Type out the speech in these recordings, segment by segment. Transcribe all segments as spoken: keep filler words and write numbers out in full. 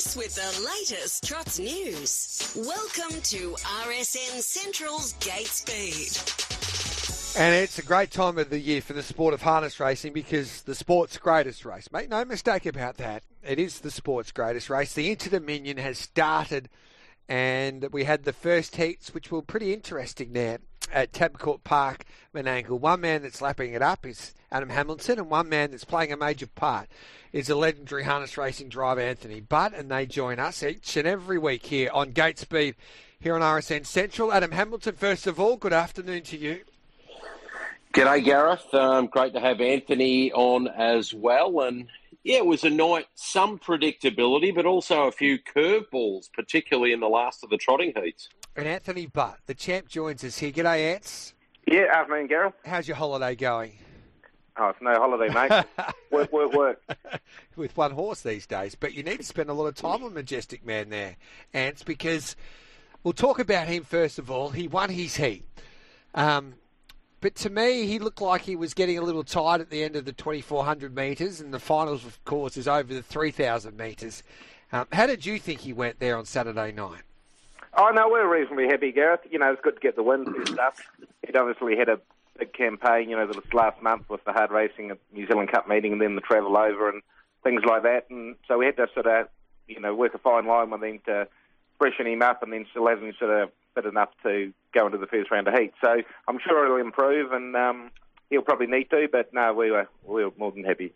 race with the latest trots news. Welcome to R S N Central's Gate Speed. And it's a great time of the year for the sport of harness racing because the sport's greatest race. Make no mistake about that. It is the sport's greatest race. The Inter-Dominion has started and we had the first heats, which were pretty interesting there at Tabcorp Park, Menangle. One man that's lapping it up is Adam Hamilton, and one man that's playing a major part is the legendary harness racing driver Anthony Butt, and they join us each and every week here on Gate Speed here on R S N Central. Adam Hamilton, first of all, good afternoon to you. G'day, Gareth. Um, great to have Anthony on as well. And, yeah, it was a night, some predictability, but also a few curveballs, particularly in the last of the trotting heats. And Anthony Butt, the champ, joins us here. G'day, Ants. Yeah, afternoon, Gareth. How's your holiday going? Oh, it's no holiday, mate. work, work, work. With one horse these days. But you need to spend a lot of time on Majestic Man there, Ants, because we'll talk about him first of all. He won his heat. Um... But to me, he looked like he was getting a little tired at the end of the twenty-four hundred metres, and the finals, of course, is over the three thousand metres. Um, how did you think he went there on Saturday night? Oh, no, we're reasonably happy, Gareth. You know, it's good to get the wins and stuff. He'd obviously had a big campaign, you know, this last month with the hard racing at New Zealand Cup meeting and then the travel over and things like that. And so we had to sort of, you know, work a fine line with him to freshen him up and then still have him sort of fit enough to go into the first round of heat. So I'm sure he'll improve, and um, he'll probably need to, but no, we were we were more than happy.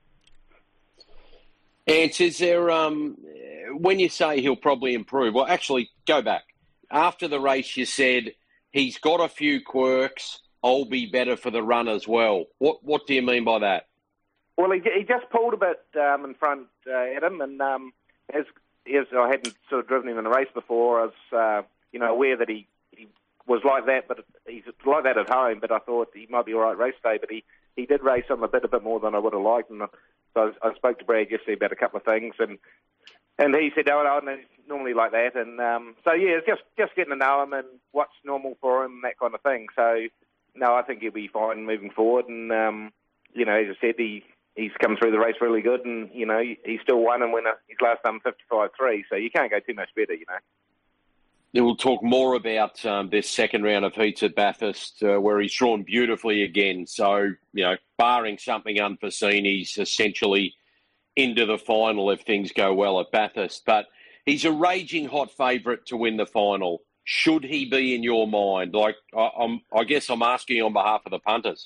And is there, um, when you say he'll probably improve, well, actually, go back. After the race, you said he's got a few quirks, I'll be better for the run as well. What what do you mean by that? Well, he, he just pulled a bit um, in front uh, at him, and um, as, as I hadn't sort of driven him in the race before, I was... Uh, you know, aware that he, he was like that, but he's like that at home, but I thought he might be all right race day, but he, he did race on a bit a bit more than I would have liked, and so I, I spoke to Brad yesterday about a couple of things, and and he said, oh, no, no, he's normally like that, and um, so, yeah, it's just, just getting to know him and what's normal for him, that kind of thing, so, no, I think he'll be fine moving forward, and, um, you know, as I said, he he's come through the race really good, and, you know, he, he still won and won his last done fifty-five three, so you can't go too much better, you know. We'll talk more about um, this second round of heats at Bathurst, uh, where he's drawn beautifully again. So, you know, barring something unforeseen, he's essentially into the final if things go well at Bathurst. But he's a raging hot favourite to win the final. Should he be in your mind? Like, I, I'm, I guess I'm asking on behalf of the punters.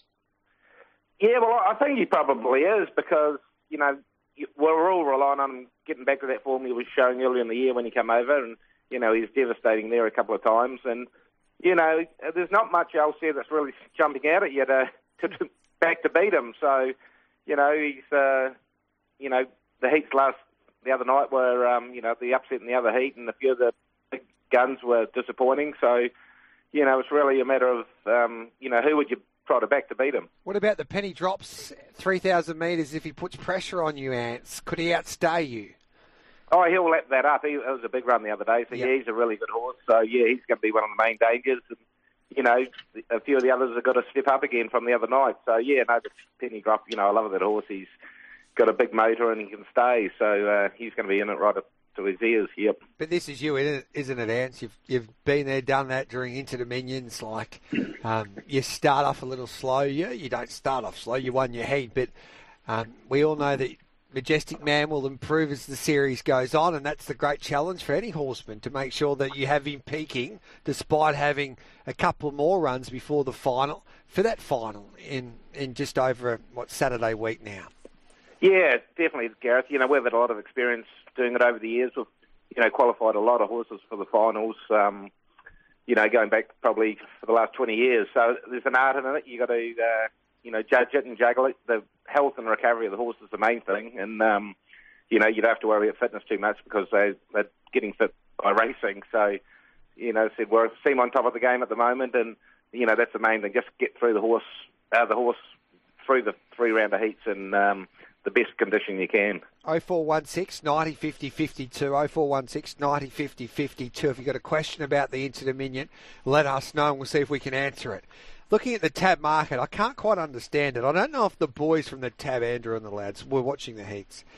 Yeah, well, I think he probably is because, you know, we're all relying on him getting back to that form he was showing earlier in the year when he came over, and you know, he's devastating there a couple of times. And, you know, there's not much else there that's really jumping out at you to, to back to beat him. So, you know, he's, uh, you know, the heats last the other night were, um, you know, the upset in the other heat, and a few of the big guns were disappointing. So, you know, it's really a matter of, um, you know, who would you try to back to beat him? What about the penny drops, three thousand metres, if he puts pressure on you, Ants? Could he outstay you? Oh, he'll lap that up. He, it was a big run the other day, so yep. Yeah, he's a really good horse. So, yeah, he's going to be one of the main dangers. And, you know, a few of the others have got to step up again from the other night. So, yeah, no, the penny drop, you know, I love that horse. He's got a big motor and he can stay. So, uh, he's going to be in it right up to his ears, yep. But this is you, isn't it, Ants? You've, you've been there, done that during Inter-Dominions. Like, um, you start off a little slow. You, you don't start off slow. You won your heat. But um, we all know that Majestic Man will improve as the series goes on, and that's the great challenge for any horseman, to make sure that you have him peaking despite having a couple more runs before the final, for that final in, in just over, what, Saturday week now. Yeah, definitely, Gareth. You know, we've had a lot of experience doing it over the years. We've, you know, qualified a lot of horses for the finals, um, you know, going back probably for the last twenty years. So there's an art in it. You've got to, uh, you know, judge it and juggle it. The health and recovery of the horse is the main thing. And, um, you know, you don't have to worry about fitness too much because they, they're getting fit by racing. So, you know, said we seem on top of the game at the moment. And, you know, that's the main thing. Just get through the horse, uh, the horse through the three round of heats and um, the best condition you can. oh four one six, ninety, fifty, fifty-two, oh four one six, ninety, fifty, fifty-two. If you've got a question about the Inter-Dominion, let us know and we'll see if we can answer it. Looking at the tab market, I can't quite understand it. I don't know if the boys from the tab, Andrew and the lads, were watching the heats.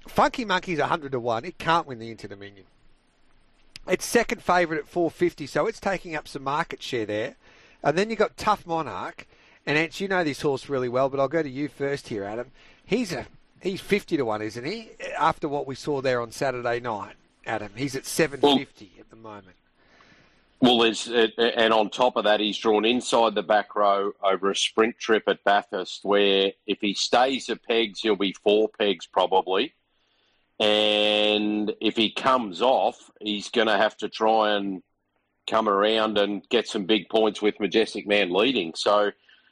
Funky Monkey's one hundred to one. It can't win the Into Dominion. It's second favourite at four fifty, so it's taking up some market share there. And then you've got Tough Monarch. And, Ants, you know this horse really well, but I'll go to you first here, Adam. He's a he's fifty to one, isn't he? After what we saw there on Saturday night, Adam. He's at seven fifty well, at the moment. Well, there's and on top of that, he's drawn inside the back row over a sprint trip at Bathurst, where if he stays at pegs, he'll be four pegs probably. And if he comes off, he's going to have to try and come around and get some big points with Majestic Man leading. So,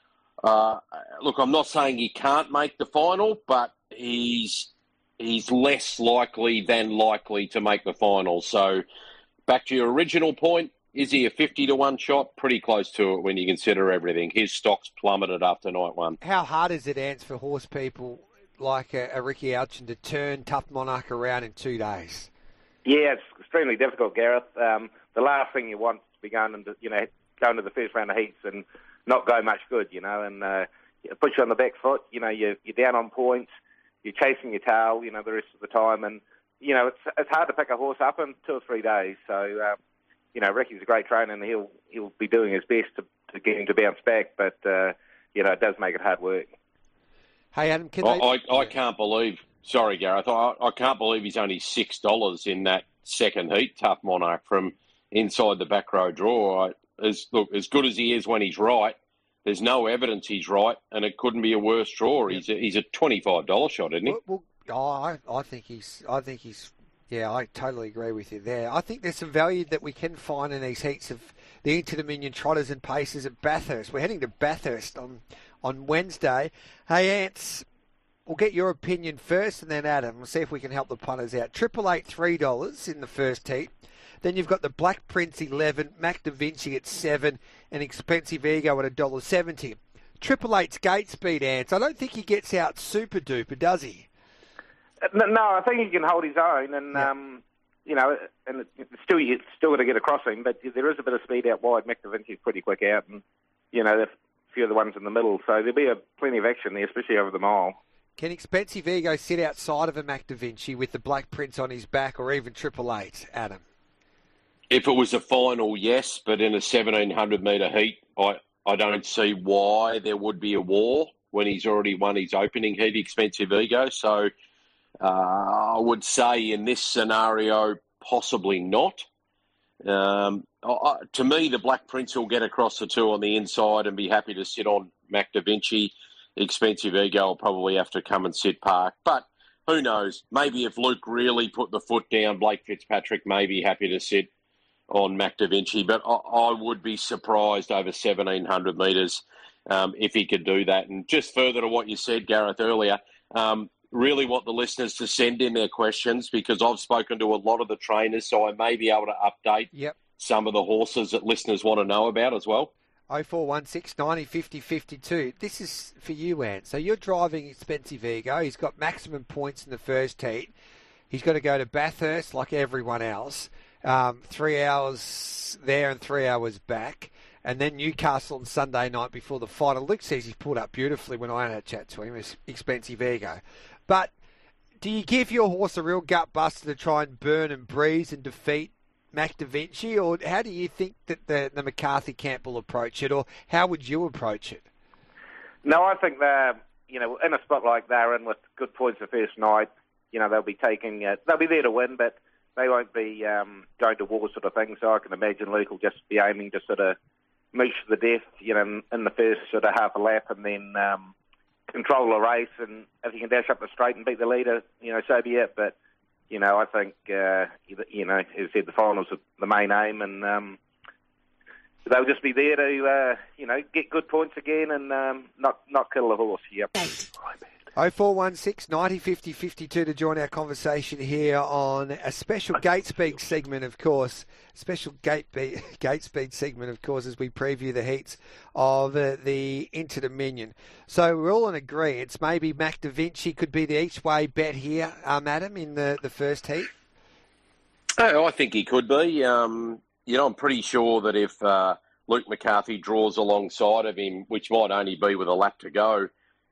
uh, look, I'm not saying he can't make the final, but he's he's less likely than likely to make the final. So, back to your original point, is he a fifty to one shot? Pretty close to it when you consider everything. His stock's plummeted after night one. How hard is it, Ants, for horse people like a, a Ricky Alchin to turn Tough Monarch around in two days? Yeah, it's extremely difficult, Gareth. Um, the last thing you want to be going into, you know, going to the first round of heats and not go much good, you know, and uh, it puts you on the back foot. You know, you're, you're down on points, you're chasing your tail, you know, the rest of the time, and you know, it's it's hard to pick a horse up in two or three days. So, uh, you know, Ricky's a great trainer, and he'll he'll be doing his best to, to get him to bounce back. But uh, you know, it does make it hard work. Hey, Adam, can I, they... I, I can't believe. Sorry, Gareth. I, I can't believe he's only six dollars in that second heat. Tough Monarch from inside the back row draw. I, as look as good as he is when he's right, there's no evidence he's right, and it couldn't be a worse draw. He's a, he's a twenty-five dollar shot, isn't he? Well, well, oh, I, I think he's. I think he's. Yeah, I totally agree with you there. I think there's some value that we can find in these heats of the Into Dominion trotters and paces at Bathurst. We're heading to Bathurst on on Wednesday. Hey, Ants, we'll get your opinion first, and then Adam. We'll see if we can help the punters out. Triple Eight, three dollars in the first heat. Then you've got the Black Prince eleven, Mac Da Vinci at seven, and Expensive Ego at a dollar seventy. Triple Eight's gate speed, Ants. I don't think he gets out super duper, does he? No, no, I think he can hold his own, and yeah. um, you know, and it's still you're still going to get across him, but there is a bit of speed out wide. Mac Da Vinci's pretty quick out, and you know, there's a few of the ones in the middle, so there'll be a plenty of action there, especially over the mile. Can Expensive Ego sit outside of a Mac Da Vinci with the Black Prince on his back, or even Triple Eight, Adam? If it was a final, yes, but in a seventeen hundred metre heat, I, I don't see why there would be a war when he's already won his opening heat, Expensive Ego. So uh, I would say in this scenario, possibly not. Um, I, to me, the Black Prince will get across the two on the inside and be happy to sit on Mac Da Vinci. Expensive Ego will probably have to come and sit park. But who knows? Maybe if Luke really put the foot down, Blake Fitzpatrick may be happy to sit on Mac Da Vinci, but I, I would be surprised over seventeen hundred metres um, if he could do that. And just further to what you said, Gareth, earlier, um, really want the listeners to send in their questions, because I've spoken to a lot of the trainers, so I may be able to update yep. some of the horses that listeners want to know about as well. oh four one six, ninety, fifty, fifty-two. This is for you, Ant. So you're driving Expensive Ego. He's got maximum points in the first heat. He's got to go to Bathurst like everyone else. Um, three hours there and three hours back. And then Newcastle on Sunday night before the final. Luke says he's pulled up beautifully when I had a chat to him. It's Expensive Ego. But do you give your horse a real gut buster to try and burn and breeze and defeat Mac Da Vinci? Or how do you think that the, the McCarthy camp will approach it? Or how would you approach it? No, I think they're, you know, in a spot like they're in with good points the first night, you know, they'll be taking, uh, they'll be there to win, but they won't be um, going to war sort of thing. So I can imagine Luke will just be aiming to sort of mooch to the death, you know, in, in the first sort of half a lap, and then um, control the race. And if he can dash up the straight and beat the leader, you know, so be it. But, you know, I think, uh, you know, as I said, the finals are the main aim, and um, they'll just be there to, uh, you know, get good points again and um, not, not kill the horse. Yep. oh four one six, ninety, fifty, fifty-two to join our conversation here on a special gate speed segment, of course. Special gate, be- gate speed segment, of course, as we preview the heats of uh, the Into Dominion. So we're all in agreement. Maybe Mac Da Vinci could be the each-way bet here, um, Adam, in the, the first heat? Oh, I think he could be. Um, you know, I'm pretty sure that if uh, Luke McCarthy draws alongside of him, which might only be with a lap to go,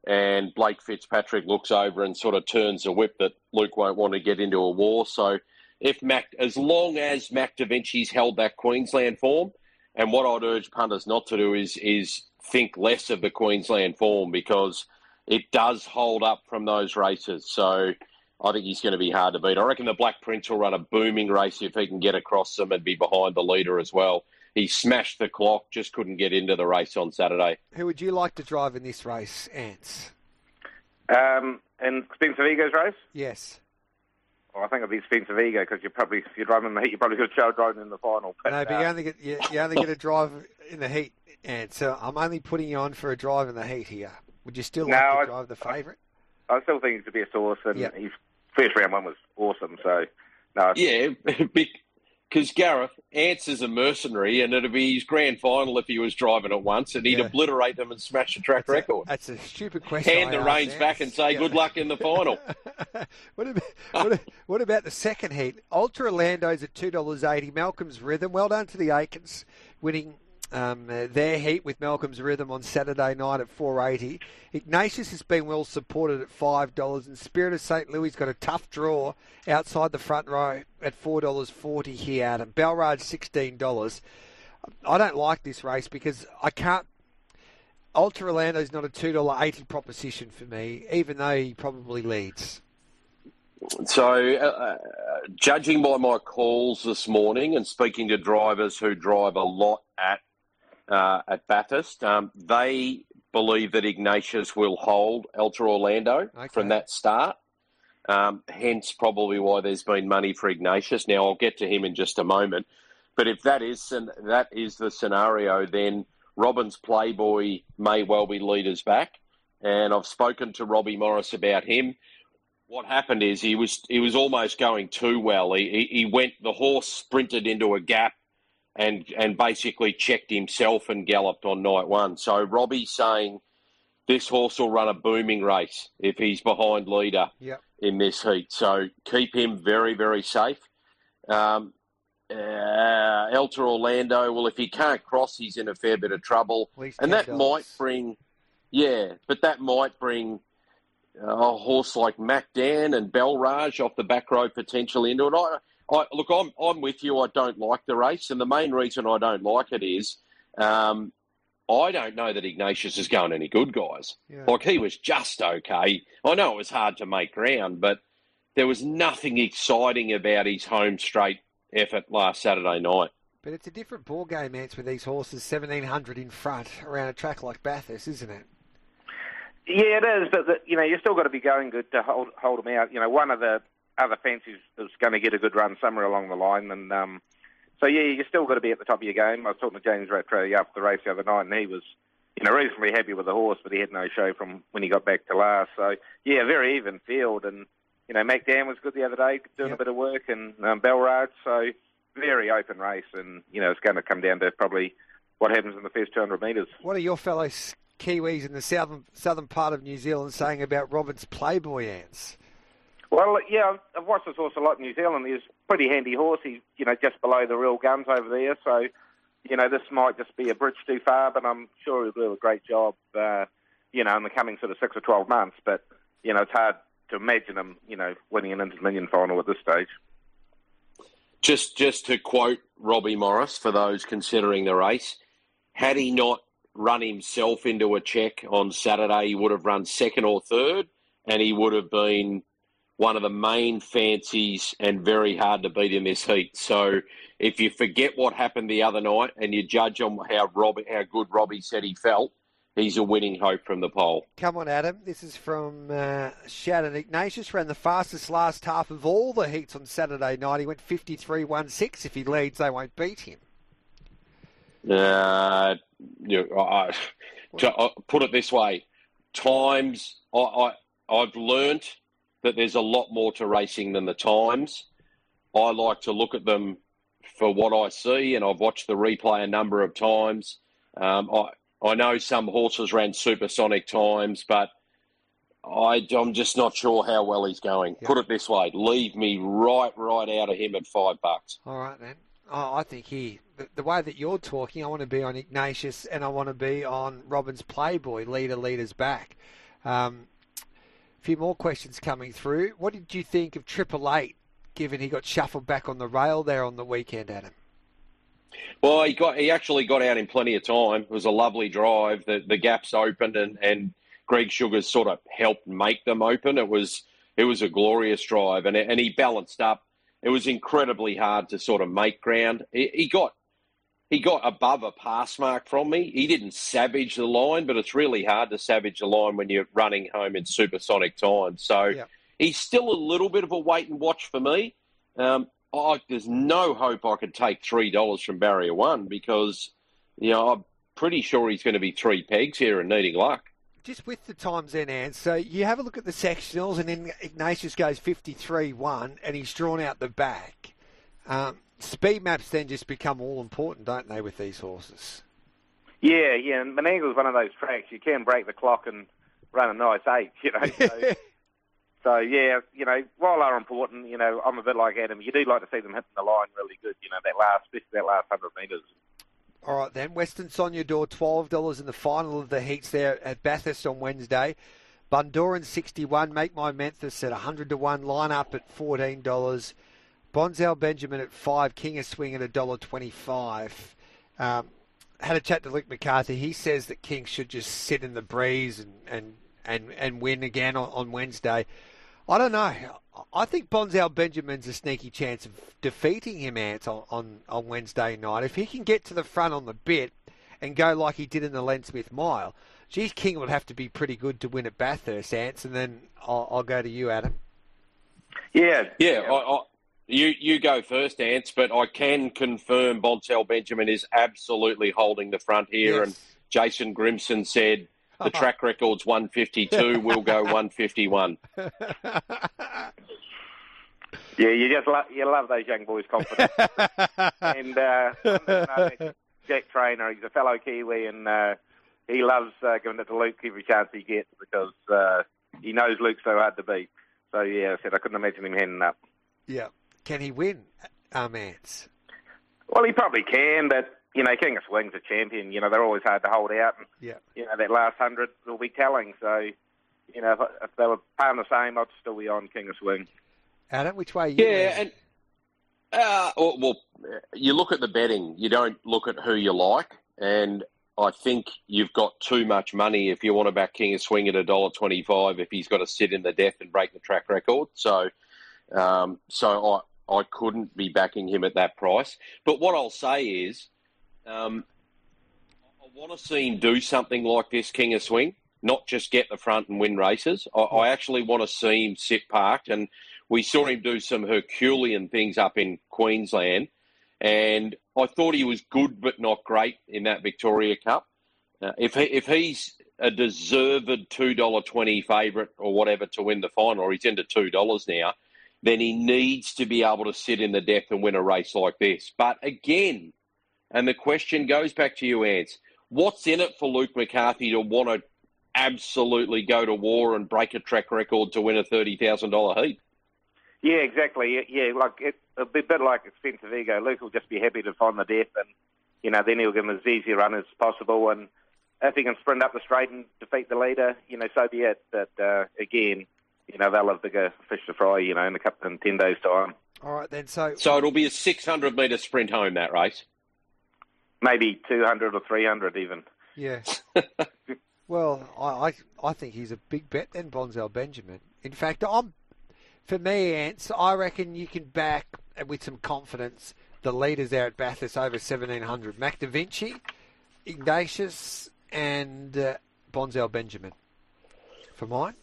and Blake Fitzpatrick looks over and sort of turns the whip that Luke won't want to get into a war. So if Mac, as long as Mac Da Vinci's held that Queensland form, and what I'd urge punters not to do is is think less of the Queensland form, because it does hold up from those races. So I think he's going to be hard to beat. I reckon the Black Prince will run a booming race if he can get across them and be behind the leader as well. He smashed the clock, just couldn't get into the race on Saturday. Who would you like to drive in this race, Ants? Um, in Spencer Vigo's race? Yes. Well, I think it'd be Spencer Vigo, because you probably, if you're driving in the heat, you probably could show driving in the final. But, no, but uh, you only get you, you only get a drive in the heat, Ants. So I'm only putting you on for a drive in the heat here. Would you still like no, to I, drive the favourite? I, I still think he's the best horse, and yep. his first round one was awesome. So no, yeah, because Gareth Ants is a mercenary, and it'd be his grand final if he was driving it once, and he'd yeah. obliterate them and smash the track that's record. A, that's a stupid question. Hand I the reins asked, back and say yeah. good luck in the final. what, about, what, what about the second heat? Ultra Orlando's at two dollars eighty. Malcolm's Rhythm. Well done to the Aikens, winning um, uh, their heat with Malcolm's Rhythm on Saturday night at four eighty. Ignatius has been well supported at five dollars, and Spirit of Saint Louis got a tough draw outside the front row at four dollars forty here, Adam. Belraj sixteen dollars. I don't like this race because I can't. Ultra Orlando's not a two dollars eighty proposition for me, even though he probably leads. So, uh, judging by my calls this morning and speaking to drivers who drive a lot at uh, at Bathurst, um, they believe that Ignatius will hold Ultra Orlando okay. from that start. Um, hence, probably why there's been money for Ignatius. Now, I'll get to him in just a moment. But if that is that is the scenario, then Robin's Playboy may well be leaders back. And I've spoken to Robbie Morris about him. What happened is he was he was almost going too well. He he went the horse sprinted into a gap and and basically checked himself and galloped on night one. So Robbie's saying this horse will run a booming race if he's behind leader yep. in this heat. So keep him very, very safe. Um, uh, Ultra Orlando, well, if he can't cross, he's in a fair bit of trouble. And that might bring, yeah, but that might bring a horse like Mac Dan and Belraj off the back row potentially into it. I, I, look, I'm I'm with you. I don't like the race, and the main reason I don't like it is um, I don't know that Ignatius is going any good, guys. Yeah. Like, he was just okay. I know it was hard to make ground, but there was nothing exciting about his home straight effort last Saturday night. But it's a different ball game, Ants, with these horses seventeen hundred in front around a track like Bathurst, isn't it? Yeah, it is, but the, you know, you still got to be going good to hold hold them out. You know, one of the other fancies is going to get a good run somewhere along the line, and um, so yeah, you still got to be at the top of your game. I was talking to James Rattray after the race the other night, and he was, you know, reasonably happy with the horse, but he had no show from when he got back to last. So yeah, very even field, and you know, Mac Dan was good the other day, doing yep. a bit of work, and um, Belraj. So very open race, and you know, it's going to come down to probably what happens in the first two hundred metres. What are your fellows Kiwis in the southern southern part of New Zealand saying about Robin's Playboy, Ants? Well, yeah, I've watched this horse a lot in New Zealand. He's a pretty handy horse. He's, you know, just below the real guns over there. So, you know, this might just be a bridge too far, but I'm sure he'll do a great job, uh, you know, in the coming sort of six or twelve months. But, you know, it's hard to imagine him, you know, winning an Inter-Dominion final at this stage. Just, just to quote Robbie Morris, for those considering the race, had he not run himself into a check on Saturday, he would have run second or third, and he would have been one of the main fancies and very hard to beat in this heat. So if you forget what happened the other night and you judge on how Robbie, how good Robbie said he felt, he's a winning hope from the pole. Come on, Adam. This is from uh, Shannon. Ignatius ran the fastest last half of all the heats on Saturday night. He went fifty-three one six. If he leads, they won't beat him. Uh, you know, I, to uh, put it this way, times I, I I've learnt that there's a lot more to racing than the times. I like to look at them for what I see, and I've watched the replay a number of times. Um, I I know some horses ran supersonic times, but I, I'm just not sure how well he's going. Yep. Put it this way, leave me right, right out of him at five bucks. All right, then. Oh, I think he, the, the way that you're talking, I want to be on Ignatius and I want to be on Robin's Playboy, leader, leaders back. Um, a few more questions coming through. What did you think of Triple Eight, given he got shuffled back on the rail there on the weekend, Adam? Well, he got he actually got out in plenty of time. It was a lovely drive. The the gaps opened, and, and Greg Sugars sort of helped make them open. It was it was a glorious drive, and and he balanced up. It was incredibly hard to sort of make ground. He, he got he got above a pass mark from me. He didn't savage the line, but it's really hard to savage the line when you're running home in supersonic time. So Yeah. he's still a little bit of a wait and watch for me. Um, I, there's no hope I could take three dollars from barrier one because, you know, I'm pretty sure he's going to be three pegs here and needing luck. Just with the times then, Anne, so you have a look at the sectionals, and then Ignatius goes fifty-three one, and he's drawn out the back. Um, speed maps then just become all important, don't they, with these horses? Yeah, yeah, and Menangle's one of those tracks. You can break the clock and run a nice eight, you know. So, so yeah, you know, while they're important, you know, I'm a bit like Adam. You do like to see them hitting the line really good, you know, that last, especially that last one hundred metres. All right, then. Western Soniador, twelve dollars in the final of the heats there at Bathurst on Wednesday. Bundoran, sixty-one. Make My Memphis at one hundred to one. Line up at fourteen dollars. Bonzel Benjamin at five. King of Swing at one dollar twenty-five. Um, had a chat to Luke McCarthy. He says that King should just sit in the breeze and, and, and, and win again on, on Wednesday. I don't know. I think Bonzel Benjamin's a sneaky chance of defeating him, Ants, on, on, on Wednesday night. If he can get to the front on the bit and go like he did in the Len Smith Mile, geez, King would have to be pretty good to win at Bathurst, Ants, and then I'll, I'll go to you, Adam. Yeah. Yeah, I, I, you you go first, Ants, but I can confirm Bonzel Benjamin is absolutely holding the front here, Yes. and Jason Grimson said the track record's one fifty-two, we'll go one fifty-one. Yeah, you just love, you love those young boys' confidence. and uh, Jack Trainer, he's a fellow Kiwi, and uh, he loves uh, giving it to Luke every chance he gets because uh, he knows Luke's so hard to beat. So, yeah, I said I couldn't imagine him handing up. Yeah. Can he win, um, Ants? Well, he probably can, but, you know, King of Swing's a champion. You know, they're always hard to hold out. And, Yeah. you know, that last hundred will be telling. So, you know, if, if they were paying the same, I'd still be on King of Swing. Adam, which way are you? Yeah, going? and uh, well, well, you look at the betting. You don't look at who you like, and I think you've got too much money if you want to back King of Swing at one dollar twenty-five if he's got to sit in the death and break the track record. So, um, so I I couldn't be backing him at that price. But what I'll say is, um, I want to see him do something like this, King of Swing, not just get the front and win races. I, I actually want to see him sit parked, and we saw him do some Herculean things up in Queensland, and I thought he was good but not great in that Victoria Cup. Uh, if he, if he's a deserved two dollars twenty favourite or whatever to win the final, or he's into two dollars now, then he needs to be able to sit in the depth and win a race like this. But again, and the question goes back to you, Ants, what's in it for Luke McCarthy to want to absolutely go to war and break a track record to win a thirty thousand dollars heat? Yeah, exactly. Yeah, like it, it'll be a bit like Expensive Ego. Luke will just be happy to find the death, and you know, then he'll give him as easy a run as possible. And if he can sprint up the straight and defeat the leader, you know, so be it. But uh, again, you know, they'll have bigger fish to fry, you know, in a couple in ten days' time. All right, then. So, So it'll be a six hundred metre sprint home, that race. Maybe two hundred or three hundred even. yeah. Well, I, I I think he's a big bet then, Bonzel Benjamin. In fact, I'm for me, Ants, I reckon you can back with some confidence the leaders there at Bathurst over seventeen hundred. Mac Da Vinci, Ignatius, and uh, Bonzel Benjamin. For mine?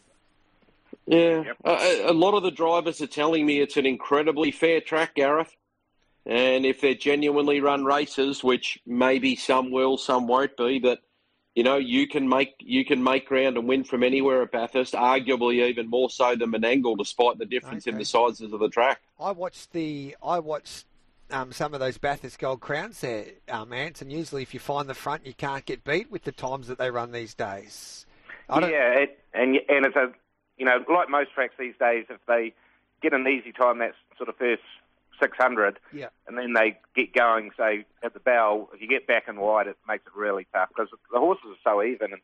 Yeah. Yep. A, a lot of the drivers are telling me it's an incredibly fair track, Gareth. And if they're genuinely run races, which maybe some will, some won't be, but you know, you can make you can make ground and win from anywhere at Bathurst, arguably even more so than Menangle, despite the difference Okay. in the sizes of the track. I watched the I watched um, some of those Bathurst Gold Crowns there, um, Ants, and usually if you find the front, you can't get beat with the times that they run these days. I don't, Yeah, it, and and it's a, you know, like most tracks these days, if they get an easy time, that's sort of first six hundred, yeah, and then they get going, say, at the bell, if you get back and wide, it makes it really tough because the horses are so even. And,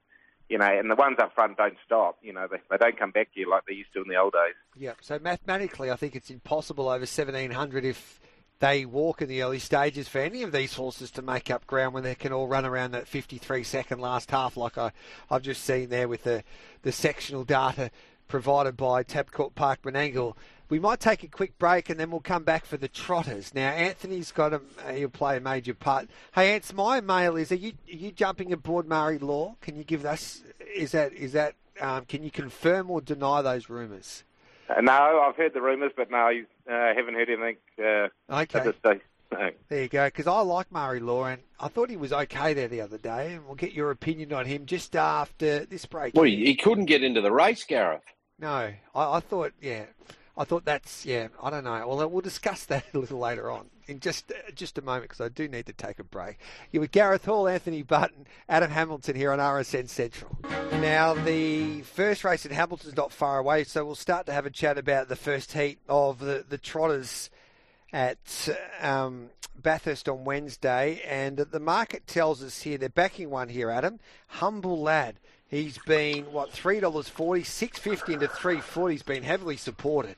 you know, and the ones up front don't stop. You know, they, they don't come back to you like they used to in the old days. Yeah, so mathematically, I think it's impossible over seventeen hundred if they walk in the early stages for any of these horses to make up ground when they can all run around that fifty-three second last half like I, I've just seen there with the, the sectional data provided by Tabcorp Park Menangle. We might take a quick break and then we'll come back for the trotters. Now, Anthony's got a, he'll play a major part. Hey, Ants, my mail is, are you are you jumping aboard Murray Law? Can you give us, is that, is that, um, can you confirm or deny those rumours? Uh, no, I've heard the rumours, but no, I uh, haven't heard anything uh, okay. at this stage. No. There you go, because I like Murray Law, and I thought he was okay there the other day, and we'll get your opinion on him just after this break. Well, he, he couldn't get into the race, Gareth. No, I, I thought, yeah, I thought that's, yeah, I don't know. Well, we'll discuss that a little later on in just just a moment because I do need to take a break. You with Gareth Hall, Anthony Button, Adam Hamilton here on R S N Central. Now, the first race at Hamilton's not far away, so we'll start to have a chat about the first heat of the, the trotters at um, Bathurst on Wednesday. And the market tells us here, they're backing one here, Adam, Humble Lad. He's been, what, three dollars forty, six dollars fifty into three forty. He's been heavily supported.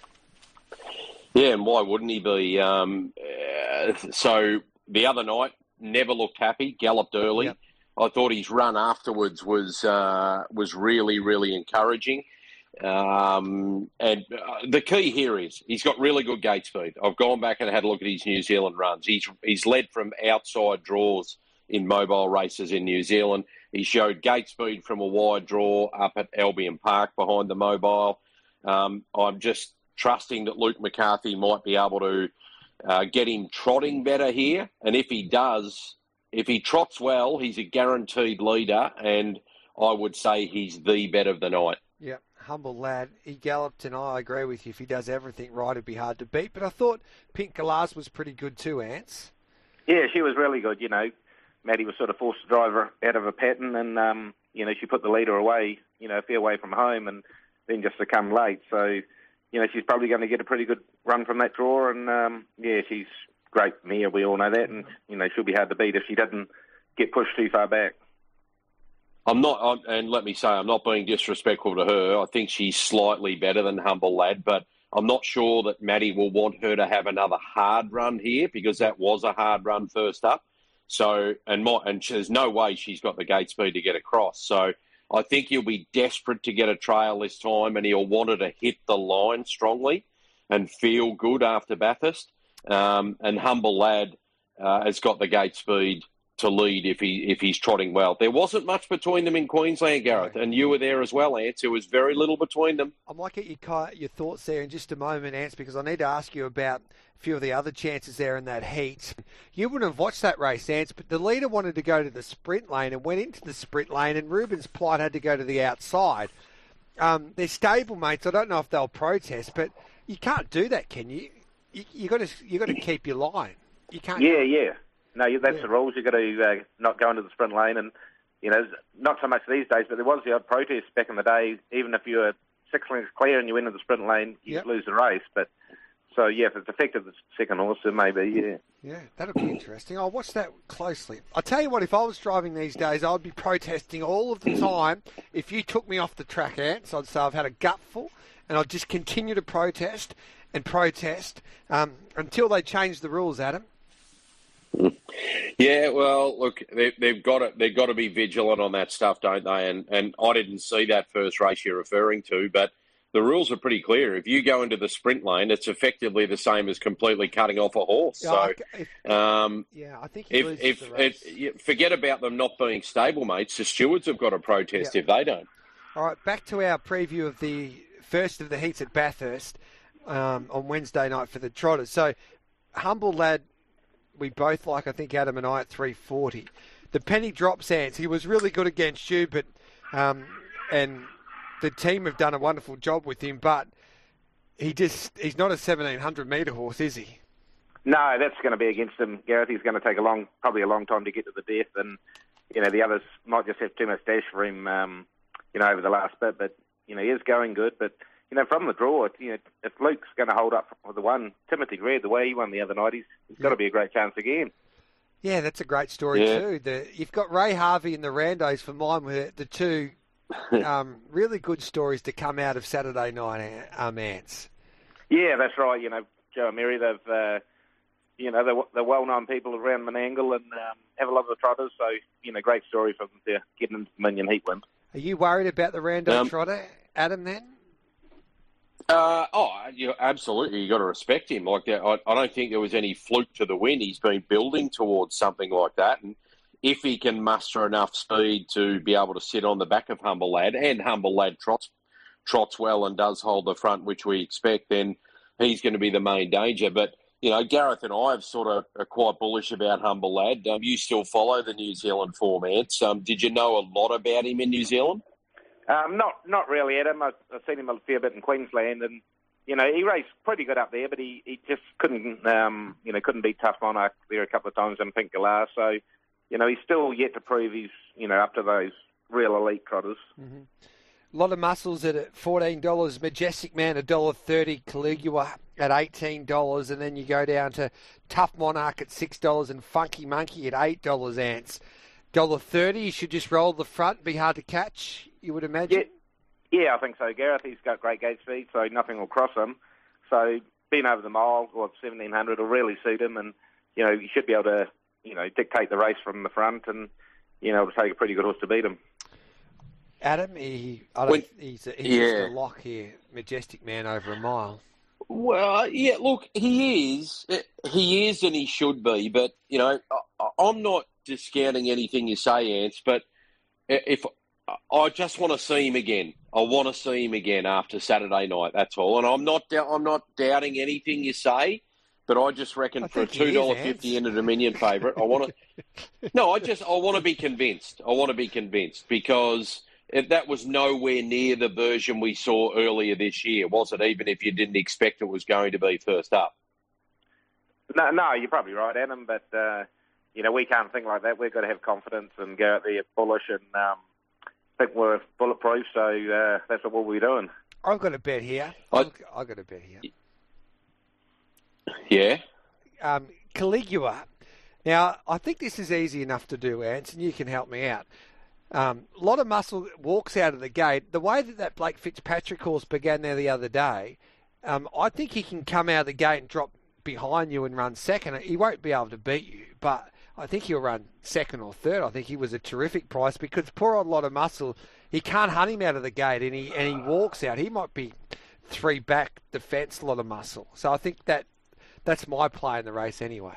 Yeah, and why wouldn't he be? Um, uh, so the other night, never looked happy, galloped early. Yep. I thought his run afterwards was uh, was really, really encouraging. Um, and uh, the key here is he's got really good gate speed. I've gone back and had a look at his New Zealand runs. He's, he's led from outside draws in mobile races in New Zealand. He showed gate speed from a wide draw up at Albion Park behind the mobile. Um, I'm just trusting that Luke McCarthy might be able to uh, get him trotting better here. And if he does, if he trots well, he's a guaranteed leader, and I would say he's the bet of the night. Yeah, Humble Lad. He galloped, and I agree with you. If he does everything right, it'd be hard to beat. But I thought Pink Galaz was pretty good too, Ants. Yeah, she was really good, you know. Maddie was sort of forced to drive her out of a pattern, and, um, you know, she put the leader away, you know, a fair way from home, and then just succumbed late. So, you know, she's probably going to get a pretty good run from that draw, and, um, yeah, she's great mare, we all know that, and, you know, she'll be hard to beat if she doesn't get pushed too far back. I'm not, I'm, and let me say, I'm not being disrespectful to her. I think she's slightly better than Humble Lad, but I'm not sure that Maddie will want her to have another hard run here because that was a hard run first up. So, and my, and there's no way she's got the gate speed to get across. So I think he'll be desperate to get a trail this time, and he'll want her to hit the line strongly and feel good after Bathurst. Um, and Humble Lad uh, has got the gate speed to lead if he if he's trotting well. There wasn't much between them in Queensland, Gareth, and you were there as well, Ants. There was very little between them. I might get your your thoughts there in just a moment, Ants, because I need to ask you about a few of the other chances there in that heat. You wouldn't have watched that race, Ants, but the leader wanted to go to the sprint lane and went into the sprint lane, and Rubens Plight had to go to the outside. Um, they're stablemates. I don't know if they'll protest, but you can't do that, can you? You, you got to you got to keep your line. You can't. Yeah, yeah. No, that's yeah. the rules. You've got to uh, not go into the sprint lane. And, you know, not so much these days, but there was the odd protest back in the day. Even if you were six lengths clear and you went into the sprint lane, you'd yep. lose the race. But so, yeah, if it's effective, the second horse, then maybe, yeah. Yeah, that'll be interesting. I'll watch that closely. I'll tell you what, if I was driving these days, I'd be protesting all of the time. If you took me off the track, Ants, I'd say I've had a gutful, and I'd just continue to protest and protest um, until they change the rules, Adam. Yeah, well, look, they, they've got to they've got to be vigilant on that stuff, don't they? And and I didn't see that first race you're referring to, but the rules are pretty clear. If you go into the sprint lane, it's effectively the same as completely cutting off a horse. Yeah, so, if, um, yeah, I think if if, if forget about them not being stablemates, the stewards have got to protest yeah. if they don't. All right, back to our preview of the first of the heats at Bathurst um, on Wednesday night for the Trotters. So, Humble Lad. We both like, I think, Adam and I at three forty. The penny drops, Ants. He was really good against you, but um, and the team have done a wonderful job with him, but he just he's not a seventeen hundred metre horse, is he? No, that's going to be against him, Gareth. He's going to take a long, probably a long time to get to the death, and, you know, the others might just have too much dash for him, um, you know, over the last bit, but, you know, he is going good, but, you know, from the draw, you know, if Luke's going to hold up for the one, Timothy Greer, the way he won the other night, he's, he's got to be a great chance again. Yeah, that's a great story Yeah. too. The, you've got Ray Harvey and the Randos for mine were the two um, really good stories to come out of Saturday night, um, Ants. Yeah, that's right. You know, Joe and Mary, they've, uh, you know, they're, they're well-known people around Menangle and um, have a lot of the trotters. So, you know, great story for them to get into the Dominion Heat win. Are you worried about the Rando Um, trotter, Adam, then? Uh, oh, you absolutely. You got to respect him. Like that, I, I don't think there was any fluke to the win. He's been building towards something like that, and if he can muster enough speed to be able to sit on the back of Humble Lad, and Humble Lad trots trots well and does hold the front, which we expect, then he's going to be the main danger. But you know, Gareth and I have sort of are quite bullish about Humble Lad. Um, you still follow the New Zealand form, Ants. Um, did you know a lot about him in New Zealand? Um, not not really, Adam. I've, I've seen him a fair bit in Queensland, and you know he raced pretty good up there, but he, he just couldn't um, you know couldn't beat Tough Monarch there a couple of times in Pink Galah. So you know he's still yet to prove he's you know up to those real elite trotters. Mm-hmm. A lot of muscles at fourteen dollars. Majestic Man one dollar thirty. Caligula at eighteen dollars, and then you go down to Tough Monarch at six dollars and Funky Monkey at eight dollars. Ants. one dollar thirty. You should just roll the front. Be hard to catch, you would imagine. Yeah, yeah, I think so, Gareth. He's got great gate speed, so nothing will cross him. So being over the mile or seventeen hundred will really suit him, and you know you should be able to you know dictate the race from the front, and you know to take a pretty good horse to beat him. Adam, he, I don't, When, he's, a, he's yeah. just a lock here. Majestic Man over a mile. Well, yeah, look, he is. He is and he should be. But, you know, I, I'm not discounting anything you say, Ants, but if I just want to see him again. I want to see him again after Saturday night, that's all. And I'm not I'm not doubting anything you say, but I just reckon I for a think he two dollars is, fifty Ants. in a Dominion favourite, I want to... No, I just, I want to be convinced. I want to be convinced because... that was nowhere near the version we saw earlier this year, was it? Even if you didn't expect it was going to be first up. No, no, you're probably right, Adam. But uh, you know we can't think like that. We've got to have confidence and go out there bullish and um, think we're bulletproof. So uh, that's what we'll be doing. I've got a bet here. I- I've, I've got a bet here. Yeah? Um, Caligula. Now, I think this is easy enough to do, Ants, and you can help me out. Um, a lot of muscle walks out of the gate. The way that that Blake Fitzpatrick horse began there the other day, um, I think he can come out of the gate and drop behind you and run second. He won't be able to beat you, but I think he'll run second or third. I think he was a terrific price because poor old Lot of Muscle, he can't hunt him out of the gate, and he and he walks out. He might be three back defence, Lot of Muscle. So I think that that's my play in the race anyway.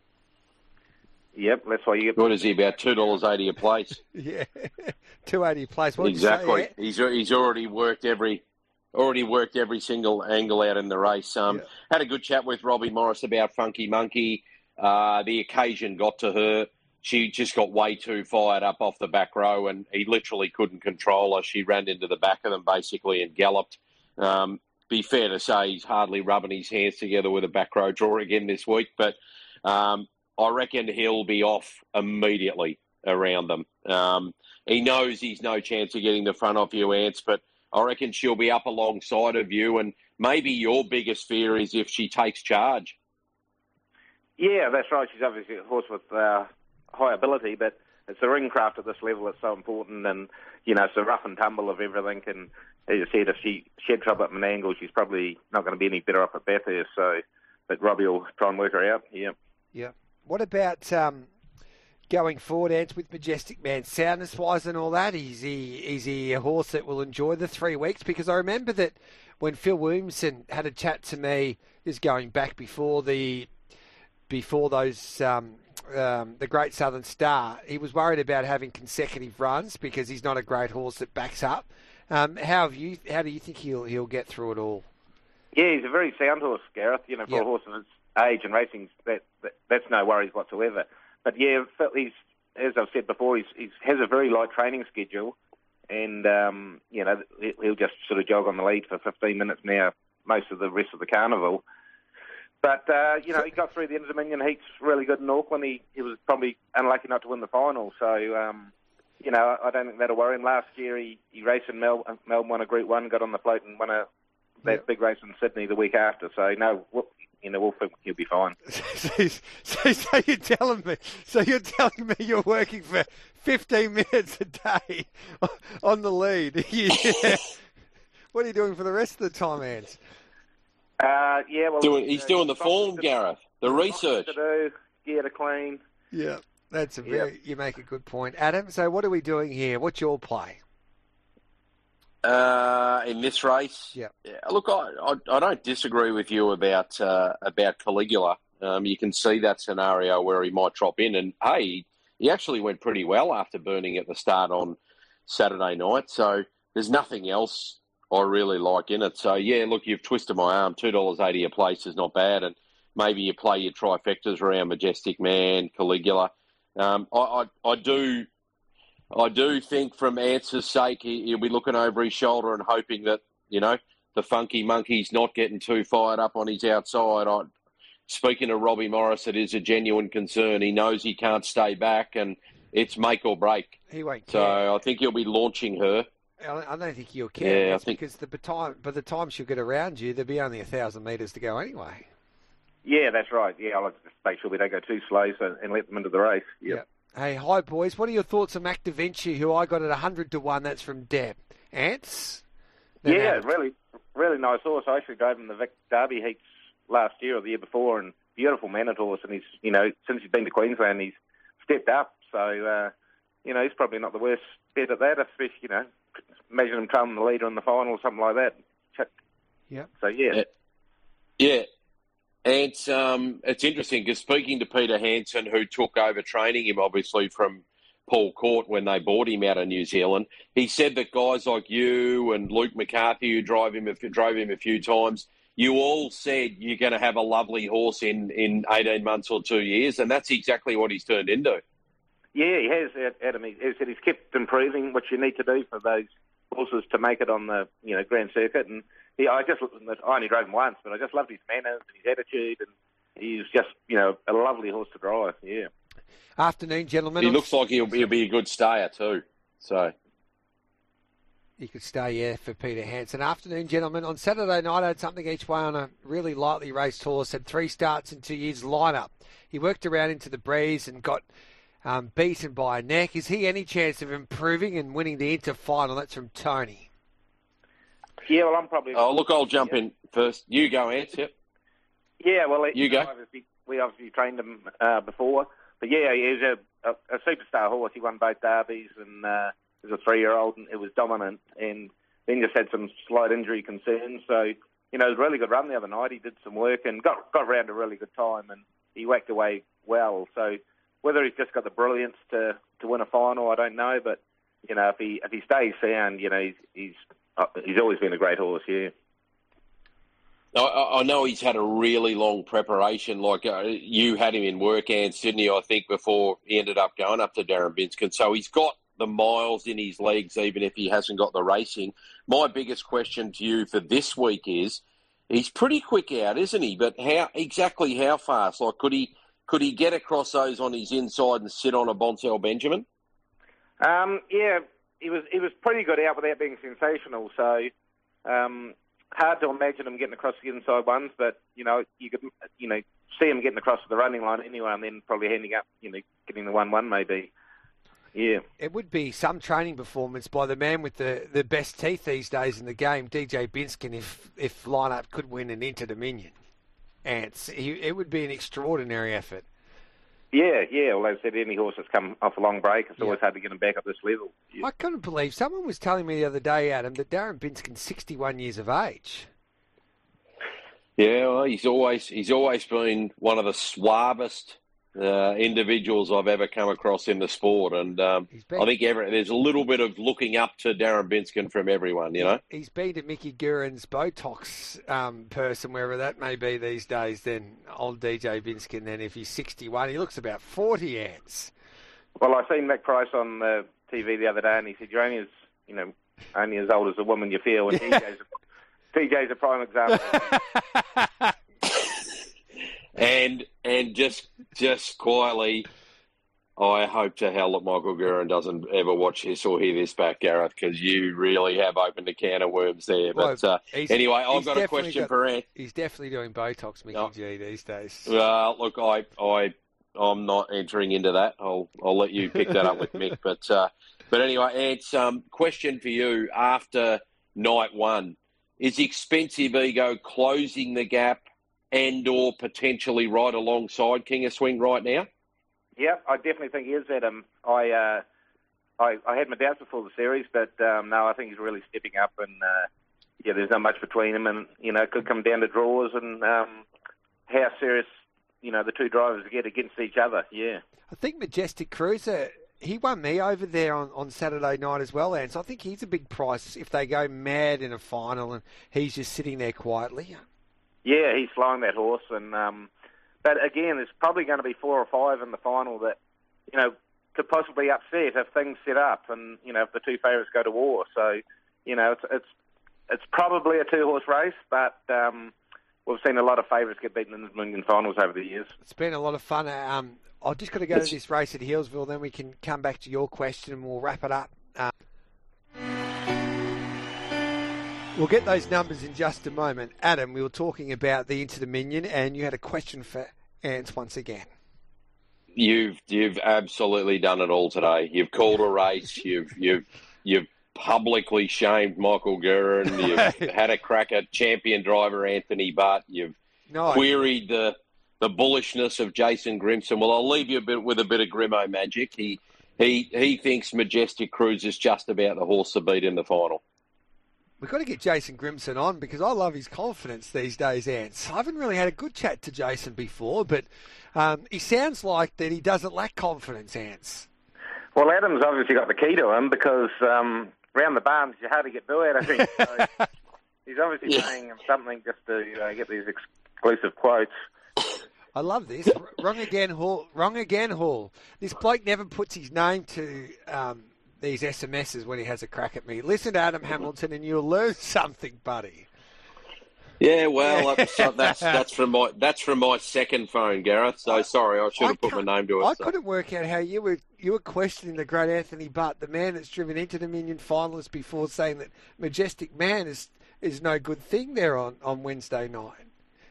Yep, that's why you get. What is he, about two dollars eighty a place? Yeah, two eighty place. What'd Exactly. You say, He's he's already worked every already worked every single angle out in the race. Um, Yeah. Had a good chat with Robbie Morris about Funky Monkey. Uh, the occasion got to her. She just got way too fired up off the back row, and he literally couldn't control her. She ran into the back of them basically and galloped. Um, be fair to say he's hardly rubbing his hands together with a back row draw again this week, but um, I reckon he'll be off immediately around them. Um, he knows he's no chance of getting the front off you, Ants, but I reckon she'll be up alongside of you, and maybe your biggest fear is if she takes charge. Yeah, that's right. She's obviously a horse with uh, high ability, but it's the ring craft at this level that's so important, and you know, it's the rough and tumble of everything. And as you said, if she she had trouble at Menangle, she's probably not going to be any better up at Bathurst. So, but Robbie will try and work her out. Yeah. Yeah. What about um, going forward, Ants, with Majestic Man, soundness-wise and all that? Is he is he a horse that will enjoy the three weeks? Because I remember that when Phil Williamson had a chat to me, this is going back before the before those um, um, the Great Southern Star, he was worried about having consecutive runs because he's not a great horse that backs up. Um, how have you? How do you think he'll he'll get through it all? Yeah, he's a very sound horse, Gareth. You know, for Yep. a horse of his age and racing, that, that that's no worries whatsoever. But yeah, he's, as I've said before, he's, he's has a very light training schedule, and um, you know he'll just sort of jog on the lead for fifteen minutes now, most of the rest of the carnival. But uh, you know he got through the Inter-Dominion heats really good in Auckland. He he was probably unlucky not to win the final, so um, you know I don't think that'll worry him. Last year he, he raced in Mel, Melbourne, won a Group One, got on the float and won a that Yep. big race in Sydney the week after. So no, you know, we'll think he'll be fine. so, so, so you're telling me, so you're telling me you're working for fifteen minutes a day on the lead. Yeah. What are you doing for the rest of the time, Ants? Uh, yeah, well, doing, he's uh, doing the form, to, Gareth. The research. To do, gear to clean. Yeah, that's a very. Yep. You make a good point, Adam. So, what are we doing here? What's your play? Uh, in this race, yeah. yeah look, I, I I don't disagree with you about uh, about Caligula. Um, you can see that scenario where he might drop in, and hey, he actually went pretty well after burning at the start on Saturday night. So there's nothing else I really like in it. So yeah, look, you've twisted my arm. Two dollars eighty a place is not bad, and maybe you play your trifectas around Majestic Man, Caligula. Um, I, I I do. I do think, from Ance's sake, he, he'll be looking over his shoulder and hoping that, you know, the funky monkey's not getting too fired up on his outside. I, speaking of Robbie Morris, it is a genuine concern. He knows he can't stay back, and it's make or break. He won't so care. I think he'll be launching her. I don't think you'll care. Yeah, I think... because the time, by the time she'll get around you, there'll be only a thousand metres to go anyway. Yeah, that's right. Yeah, I'll just make sure we don't go too slow so, and let them into the race. Yep. Yeah. Hey, hi, boys. What are your thoughts on Mac Da Vinci, who I got at one hundred to one? That's from Deb. Ants? Then yeah, Ants. really really nice horse. I actually drove him the Vic Derby heats last year or the year before, and beautiful mannered horse. And he's, you know, since he's been to Queensland, he's stepped up. So, uh, you know, he's probably not the worst bet at that, especially, you know, imagine him coming the leader in the final or something like that. Yeah. So, yeah. Yeah. yeah. And it's, um, it's interesting because speaking to Peter Hansen, who took over training him, obviously, from Paul Court when they bought him out of New Zealand, he said that guys like you and Luke McCarthy, who drove him, drove him a few times, you all said you're going to have a lovely horse in, in eighteen months or two years, and that's exactly what he's turned into. Yeah, he has, Adam. He said he's kept improving, which you need to do for those horses to make it on the, you know, Grand Circuit. And he, I just, I only drove him once, but I just loved his manners and his attitude, and he's just, you know, a lovely horse to drive. Yeah. Afternoon, gentlemen. He looks like he'll, he'll be a good stayer too. So you could stay, yeah, for Peter Hansen. Afternoon, gentlemen. On Saturday night, I had something each way on a really lightly raced horse. Had three starts in two years lineup. He worked around into the breeze and got um, beaten by a neck. Is he any chance of improving and winning the Inter final? That's from Tony. Yeah, well, I'm probably. Oh, look, I'll jump yeah. in first. You go, Ants. Yep. Yeah, well, you, you go. Know, obviously, we obviously trained him uh, before, but yeah, he was a, a, a superstar horse. He won both derbies, and uh, he was a three-year-old, and it was dominant. And then just had some slight injury concerns. So, you know, it was a really good run the other night. He did some work and got got around a really good time, and he whacked away well. So, whether he's just got the brilliance to, to win a final, I don't know. But you know, if he if he stays sound, you know, he's he's uh, he's always been a great horse. Yeah. I, I know he's had a really long preparation. Like uh, you had him in work, and Sydney, I think, before he ended up going up to Darren Binskin. So he's got the miles in his legs, even if he hasn't got the racing. My biggest question to you for this week is, he's pretty quick out, isn't he? But how exactly how fast? Like, could he could he get across those on his inside and sit on a Bonsell Benjamin? Um, yeah, he was he was pretty good out without being sensational. So. Um, Hard to imagine him getting across the inside ones, but, you know, you could, you know, see him getting across the running line anyway and then probably handing up, you know, getting the one one maybe. Yeah. It would be some training performance by the man with the, the best teeth these days in the game, D J Binskin, if if lineup could win an Inter Dominion. Ants, he, it would be an extraordinary effort. Yeah, yeah. Well, as I said, any horse that's come off a long break, it's yeah. always hard to get him back at this level. Yeah. I couldn't believe, someone was telling me the other day, Adam, that Darren Binskin's sixty-one years of age. Yeah, well, he's always he's always been one of the suavest uh, individuals I've ever come across in the sport, and um, I think every, there's a little bit of looking up to Darren Binskin from everyone, you know. He's been to Mickey Guerin's Botox um, person, wherever that may be these days, then old D J Binskin, then if he's sixty-one, he looks about forty, Ants. Well, I seen Mick Price on uh, T V the other day, and he said, you're only as, you know, only as old as a woman you feel, and yeah. D J's, a, D J's a prime example. And and just just quietly, I hope to hell that Michael Guerin doesn't ever watch this or hear this back, Gareth, because you really have opened a can of worms there. Well, but uh, anyway, I've got a question got, for Ant. He's definitely doing Botox, Mickey no. G, these days. Uh, look, I, I, I'm not entering into that. I'll, I'll let you pick that up with Mick. But, uh, but anyway, Ant, um, question for you after night one. Is Expensive Ego closing the gap and or potentially right alongside King of Swing right now? Yeah, I definitely think he is, Adam. I, uh, I, I had my doubts before the series, but um, no, I think he's really stepping up, and uh, yeah, there's not much between them, and you know, it could come down to draws and um, how serious, you know, the two drivers get against each other. Yeah, I think Majestic Cruiser, he won me over there on, on Saturday night as well, and so I think he's a big price if they go mad in a final, and he's just sitting there quietly. Yeah, he's flying that horse, and. Um, But again, there's probably going to be four or five in the final that, you know, could possibly upset if things set up, and you know, if the two favourites go to war. So, you know, it's it's it's probably a two-horse race, but um, we've seen a lot of favourites get beaten in the Dominion finals over the years. It's been a lot of fun. Um, I've just got to go it's... to this race at Healesville, then we can come back to your question and we'll wrap it up. Um, We'll get those numbers in just a moment. Adam, we were talking about the Inter Dominion, and you had a question for Ants once again. You've you've absolutely done it all today. You've called a race. You've you've you've publicly shamed Michael Guerin. You've had a crack at champion driver Anthony Butt. You've no, queried the the bullishness of Jason Grimson. Well, I'll leave you a bit with a bit of Grimo magic. He he he thinks Majestic Cruise is just about the horse to beat in the final. We've got to get Jason Grimson on because I love his confidence these days, Ants. I haven't really had a good chat to Jason before, but um, he sounds like that he doesn't lack confidence, Ants. Well, Adam's obviously got the key to him because um, round the barns you hardly get do it, I think. So he's obviously yeah. saying something just to uh, get these exclusive quotes. I love this. Wrong again, Hall. Wrong again, Hall. This bloke never puts his name to... Um, these S M Ses when he has a crack at me. Listen to Adam Hamilton and you'll learn something, buddy. Yeah, well, so that's that's from my that's from my second phone, Gareth. So sorry, I should have put my name to it. I so. couldn't work out how you were you were questioning the great Anthony Butt, the man that's driven into the Dominion finalists before, saying that Majestic Man is is no good thing there on, on Wednesday night.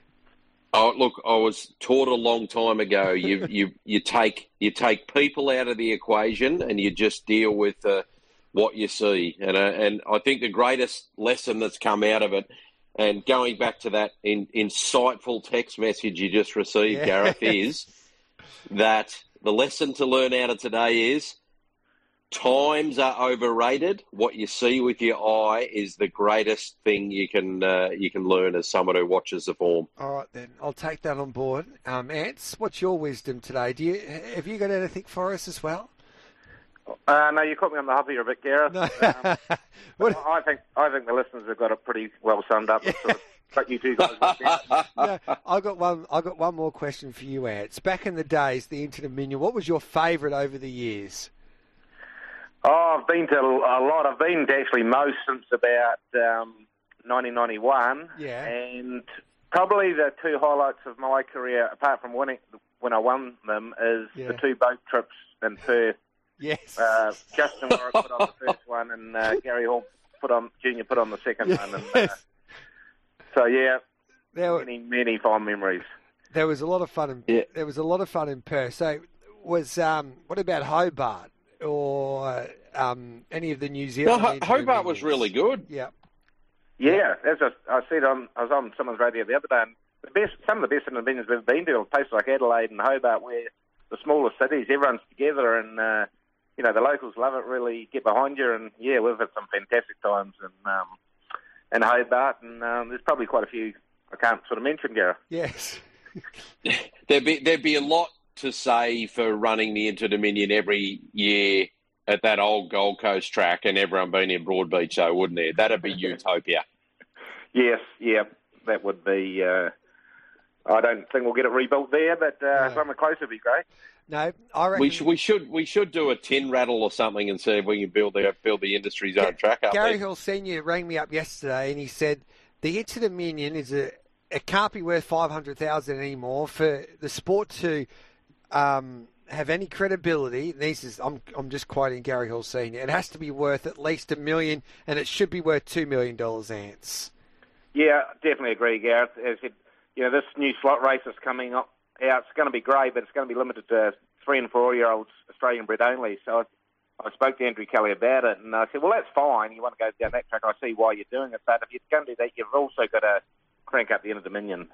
Oh, look, I was taught a long time ago. You you you take you take people out of the equation and you just deal with uh, what you see. And uh, and I think the greatest lesson that's come out of it, and going back to that in, insightful text message you just received, yeah. Gareth, is that the lesson to learn out of today is times are overrated. What you see with your eye is the greatest thing you can uh, you can learn as someone who watches the form. All right, then. I'll take that on board. Um, Ants, what's your wisdom today? Do you have you got anything for us as well? Uh, no, you caught me on the hop here a bit, Gareth. No. um, I think I think the listeners have got it pretty well summed up. Yeah. Sort of got you two guys. No, I got one. I got one more question for you, Ants. Back in the days, the Inter Dominion, what was your favourite over the years? Oh, I've been to a lot. I've been to actually most since about um, nineteen ninety-one. Yeah. And probably the two highlights of my career, apart from winning when I won them, is yeah. the two boat trips in Perth. Yes. Uh, Justin Warwick put on the first one, and uh, Gary Hall put on Junior put on the second yes. one. And, uh, so yeah, there were, many many fond memories. There was a lot of fun in yeah. there was a lot of fun in Perth. So was um, what about Hobart? Or um, any of the New Zealand? No, Hobart was really good. Yeah, yeah. As I, I said, on, I was on someone's radio the other day, and the best, some of the best interventions we've been to, places like Adelaide and Hobart, where the smaller cities, everyone's together, and uh, you know the locals love it. Really get behind you, and yeah, we've had some fantastic times in um, in Hobart, and um, there's probably quite a few I can't sort of mention, Gareth. Yes, there'd be there'd be a lot to say for running the Inter Dominion every year at that old Gold Coast track and everyone being in Broadbeach, though, wouldn't there? That'd be utopia. Yes, yeah, that would be. Uh, I don't think we'll get it rebuilt there, but uh, no. somewhere closer would be great. No, I reckon we should we should we should do a tin rattle or something and see if we can build the build the industry's own track up. Gary there. Hill Senior rang me up yesterday and he said the Inter Dominion is a it can't be worth five hundred thousand anymore for the sport to. Um, have any credibility, this is I'm I'm just quoting Gary Hall Senior, it has to be worth at least a million, and it should be worth two million dollars, Ants. Yeah, definitely agree, Gareth. As it, you know, this new slot race is coming up. Yeah, it's going to be great, but it's going to be limited to three and four-year-olds, Australian bred only. So I, I spoke to Andrew Kelly about it, and I said, well, that's fine. You want to go down that track, I see why you're doing it. But if you're going to do that, you've also got to crank up the Inter Dominion.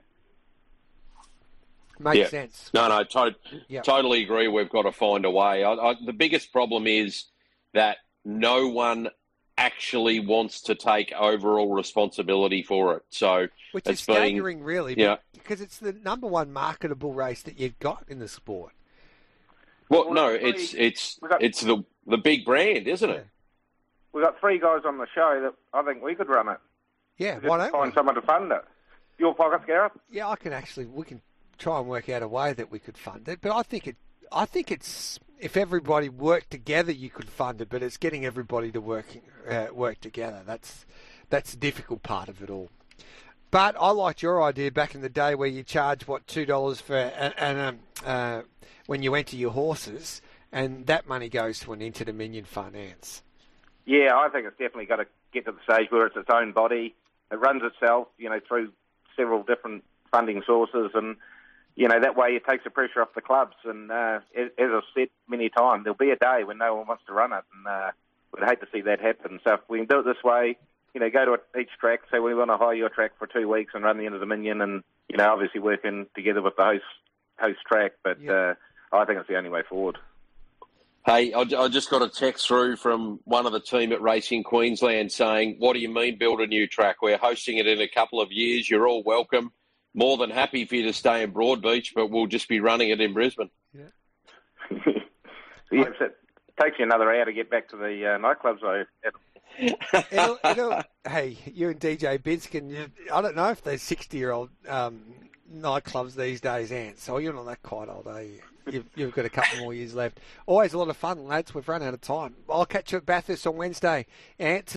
Makes yeah. sense. No, no, to- yep. totally agree. We've got to find a way. I, I, the biggest problem is that no one actually wants to take overall responsibility for it. So Which it's is being, staggering, really, yeah. because it's the number one marketable race that you've got in the sport. Well, Well, no, three- it's it's got- it's the the big brand, isn't it? We've got three guys on the show that I think we could run it. Yeah, Just why don't find we? someone to fund it. Your pockets, Gareth? Yeah, I can actually, we can try and work out a way that we could fund it, but I think it, I think it's, if everybody worked together, you could fund it, but it's getting everybody to work, uh, work together. That's, that's the difficult part of it all. But I liked your idea back in the day where you charge, what, two dollars for, and, and um, uh, when you enter your horses, and that money goes to an Inter Dominion fund, Ants. Yeah, I think it's definitely got to get to the stage where it's its own body. It runs itself, you know, through several different funding sources, and you know that way it takes the pressure off the clubs. And uh, as, as I've said many times, there'll be a day when no one wants to run it, and uh, we'd hate to see that happen. So if we can do it this way, you know, go to each track, say we want to hire your track for two weeks and run the Inter Dominion, and you know, obviously working together with the host host track. But Yeah. uh, I think it's the only way forward. Hey, I, I just got a text through from one of the team at Racing Queensland saying, what do you mean build a new track? We're hosting it in a couple of years. You're all welcome. More than happy for you to stay in Broadbeach, but we'll just be running it in Brisbane. Yeah, it takes you another hour to get back to the uh, nightclubs, though. it'll, it'll, hey, you and D J Binskin, you, I don't know if there's sixty-year-old um, nightclubs these days, Ant, so you're not that quite old, are you? You've, you've got a couple more years left. Always a lot of fun, lads. We've run out of time. I'll catch you at Bathurst on Wednesday. Ant.